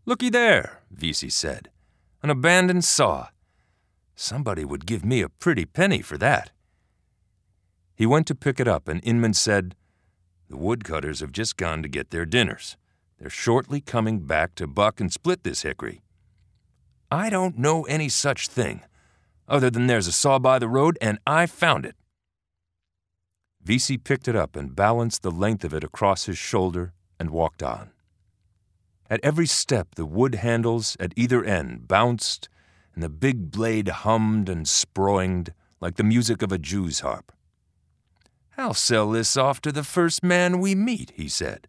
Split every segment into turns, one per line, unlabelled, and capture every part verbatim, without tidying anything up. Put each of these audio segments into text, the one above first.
"Looky there," Vesey said. "An abandoned saw. Somebody would give me a pretty penny for that." He went to pick it up, and Inman said, "The woodcutters have just gone to get their dinners. They're shortly coming back to buck and split this hickory." "I don't know any such thing, other than there's a saw by the road, and I found it." Vesey picked it up and balanced the length of it across his shoulder and walked on. At every step, the wood handles at either end bounced, and the big blade hummed and sproinged like the music of a Jew's harp. "I'll sell this off to the first man we meet," he said.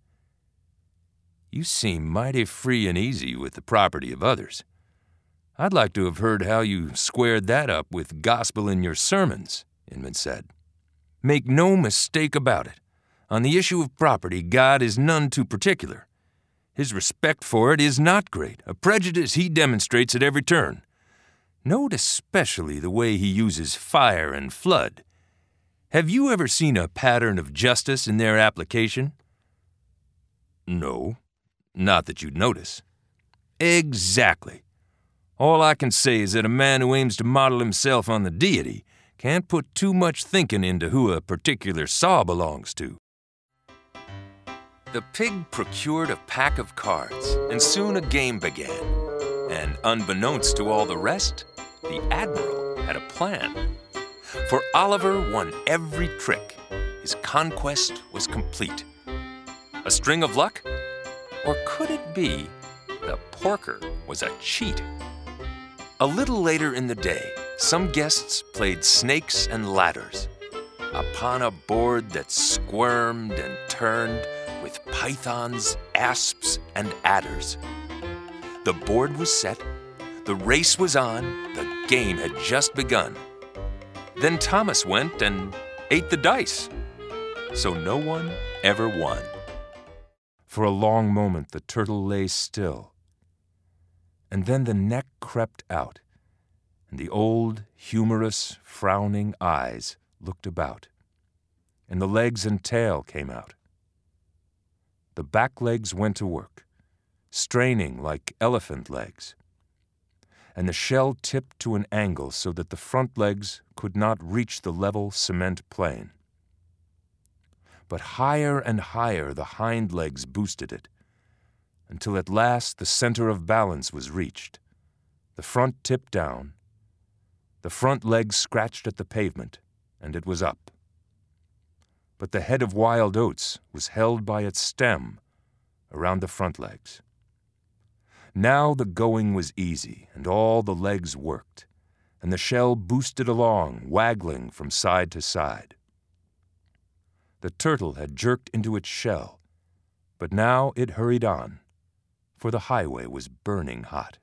"You seem mighty free and easy with the property of others. I'd like to have heard how you squared that up with gospel in your sermons," Inman said. "Make no mistake about it. On the issue of property, God is none too particular. His respect for it is not great, a prejudice he demonstrates at every turn. Note especially the way he uses fire and flood. Have you ever seen a pattern of justice in their application?" "No, not that you'd notice." "Exactly. All I can say is that a man who aims to model himself on the deity can't put too much thinking into who a particular saw belongs to." The pig procured a pack of cards, and soon a game began. And unbeknownst to all the rest, the Admiral had a plan. For Oliver won every trick. His conquest was complete. A string of luck? Or could it be the porker was a cheat? A little later in the day, some guests played snakes and ladders. Upon a board that squirmed and turned with pythons, asps, and adders. The board was set, the race was on, the game had just begun. Then Thomas went and ate the dice, so no one ever won. For a long moment the turtle lay still, and then the neck crept out, and the old, humorous, frowning eyes looked about, and the legs and tail came out. The back legs went to work, straining like elephant legs, and the shell tipped to an angle so that the front legs could not reach the level cement plane. But higher and higher the hind legs boosted it, until at last the center of balance was reached. The front tipped down, the front legs scratched at the pavement, and it was up. But the head of wild oats was held by its stem around the front legs. Now the going was easy, and all the legs worked, and the shell boosted along, waggling from side to side. The turtle had jerked into its shell, but now it hurried on, for the highway was burning hot.